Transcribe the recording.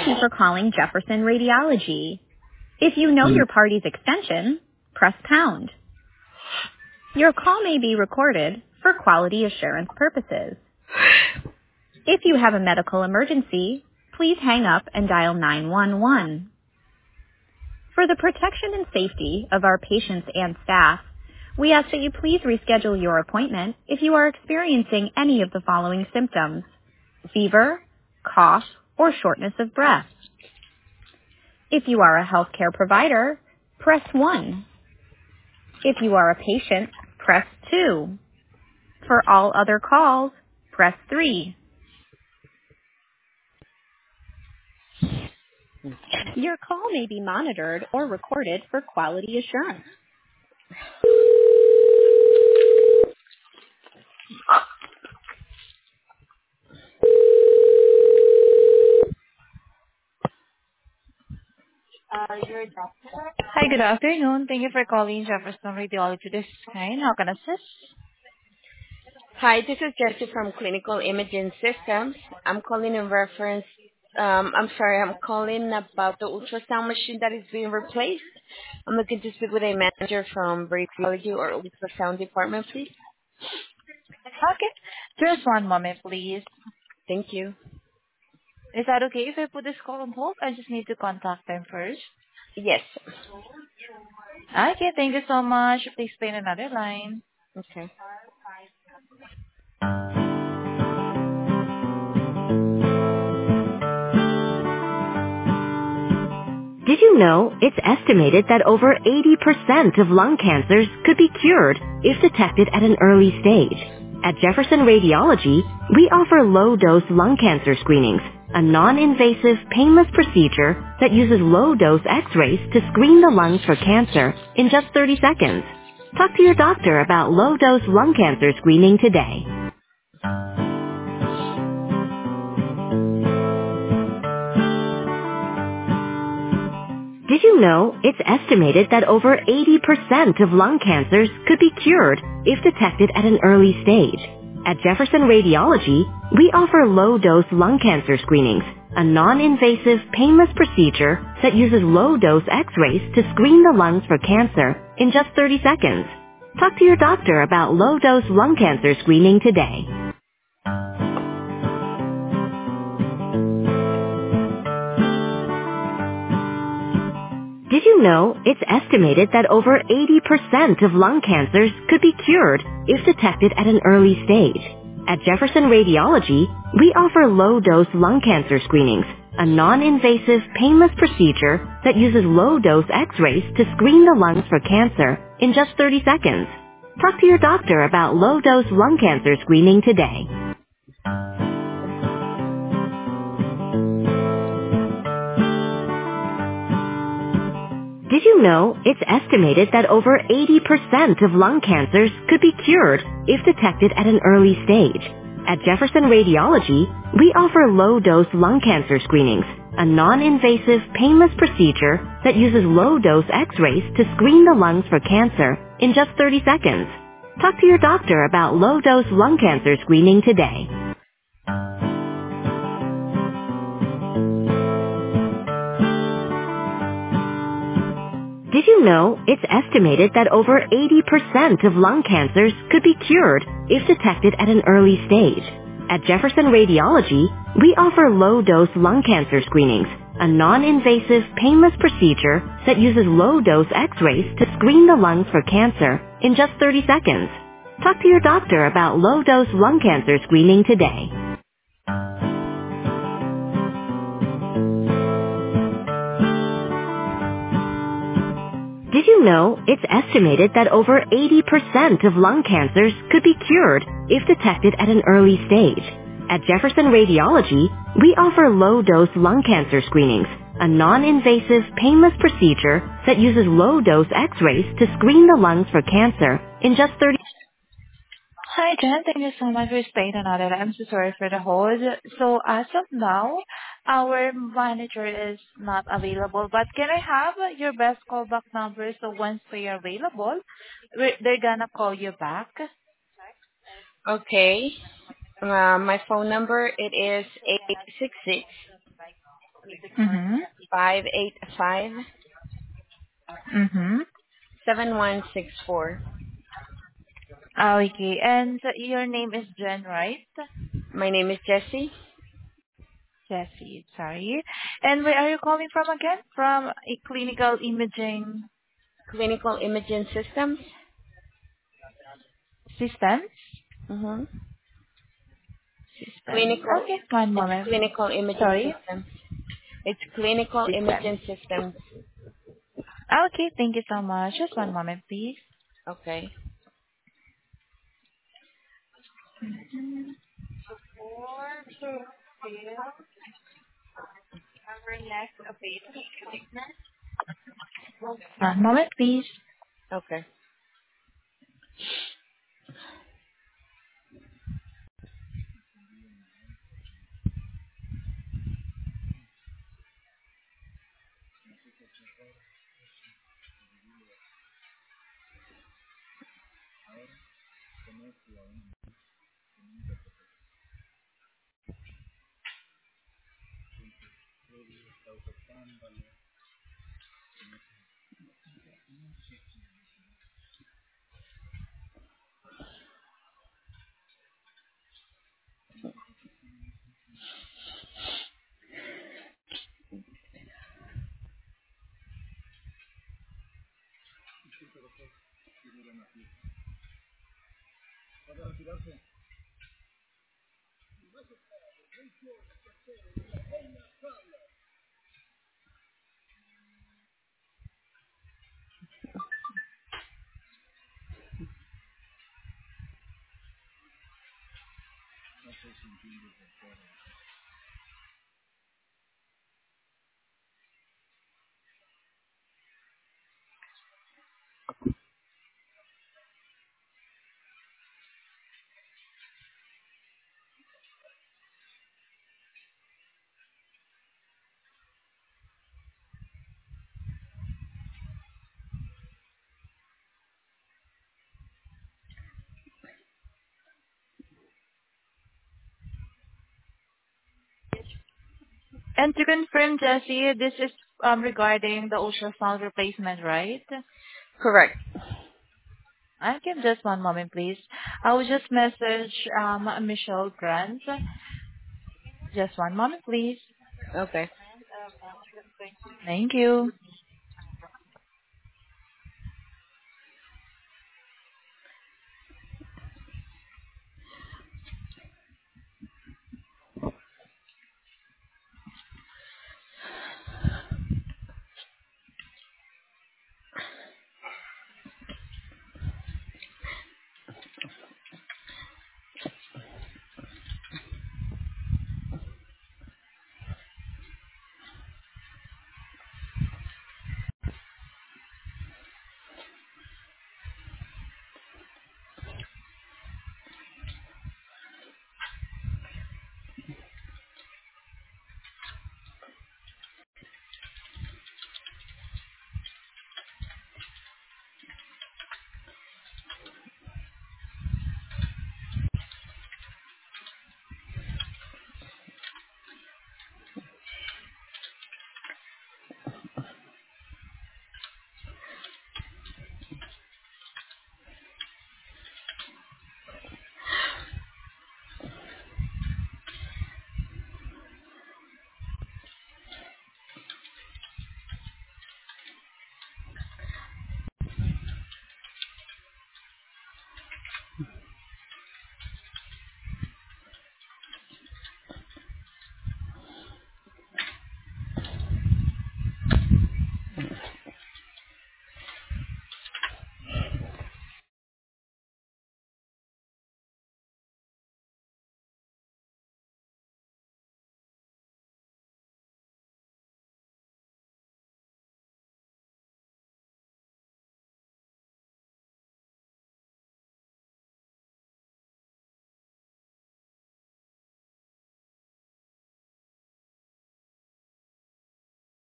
Thank you for calling Jefferson Radiology. If you know your party's extension, press pound. Your call may be recorded for quality assurance purposes. If you have a medical emergency, please hang up and dial 911. For the protection and safety of our patients and staff, we ask that you please reschedule your appointment if you are experiencing any of the following symptoms: fever, cough, or shortness of breath. If you are a healthcare provider, press 1. If you are a patient, press 2. For all other calls, press 3. Your call may be monitored or recorded for quality assurance. Hi, good afternoon. Thank you for calling Jefferson Radiology. This is Karen. How can I assist? Hi, this is Jessie from Clinical Imaging Systems. I'm calling in reference, I'm calling about the ultrasound machine that is being replaced. I'm looking to speak with a manager from radiology or ultrasound department, please. Okay. Just one moment, please. Thank you. Is that okay if I put this call on hold? I just need to contact them first. Yes. Okay, thank you so much. Please stay on another line. Okay. Did you know it's estimated that over 80% of lung cancers could be cured if detected at an early stage? At Jefferson Radiology, we offer low-dose lung cancer screenings, a non-invasive, painless procedure that uses low-dose X-rays to screen the lungs for cancer in just 30 seconds. Talk to your doctor about low-dose lung cancer screening today. Did you know it's estimated that over 80% of lung cancers could be cured if detected at an early stage? At Jefferson Radiology, we offer low-dose lung cancer screenings, a non-invasive, painless procedure that uses low-dose X-rays to screen the lungs for cancer in just 30 seconds. Talk to your doctor about low-dose lung cancer screening today. Did you know it's estimated that over 80% of lung cancers could be cured if detected at an early stage? At Jefferson Radiology, we offer low-dose lung cancer screenings, a non-invasive, painless procedure that uses low-dose X-rays to screen the lungs for cancer in just 30 seconds. Talk to your doctor about low-dose lung cancer screening today. Did you know it's estimated that over 80% of lung cancers could be cured if detected at an early stage? At Jefferson Radiology, we offer low-dose lung cancer screenings, a non-invasive, painless procedure that uses low-dose X-rays to screen the lungs for cancer in just 30 seconds. Talk to your doctor about low-dose lung cancer screening today. Did you know it's estimated that over 80% of lung cancers could be cured if detected at an early stage? At Jefferson Radiology, we offer low-dose lung cancer screenings, a non-invasive, painless procedure that uses low-dose X-rays to screen the lungs for cancer in just 30 seconds. Talk to your doctor about low-dose lung cancer screening today. Did you know it's estimated that over 80% of lung cancers could be cured if detected at an early stage? At Jefferson Radiology, we offer low-dose lung cancer screenings, a non-invasive, painless procedure that uses low-dose X-rays to screen the lungs for cancer in just 30. Hi, Jen. Thank you so much for staying on it. I'm so sorry for the hold. So as of now, our manager is not available, but can I have your best callback number so once they are available, they're gonna call you back? Okay. My phone number, it is 866 Mm-hmm. 585 Mm-hmm. 7164. Okay. And your name is Jen, right? My name is Jessie. Jessie, sorry. And where are you calling from again? From a clinical imaging Clinical Imaging Systems. system? Mm-hmm. Systems. Clinical. Okay, one It's moment. Clinical Imaging Sorry. Systems. It's Clinical Systems. Imaging Systems. Okay, thank you so much. Just one moment, please. Okay. One moment, please. Okay. And to confirm, Jessie, this is regarding the ultrasound replacement, right? Correct. Okay, just one moment, please. I will just message Michelle Grant. Just one moment, please. Okay. Thank you.